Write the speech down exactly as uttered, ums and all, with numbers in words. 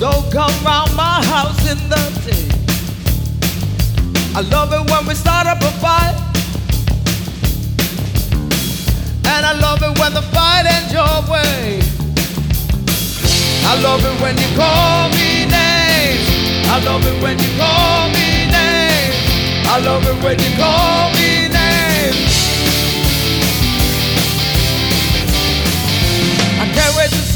Don't come round my house in the day. I love it when we start up a fight, and I love it when the fight ends your way. I love it when you call me names. I love it when you call me names. I love it when you call me names. I can't wait to see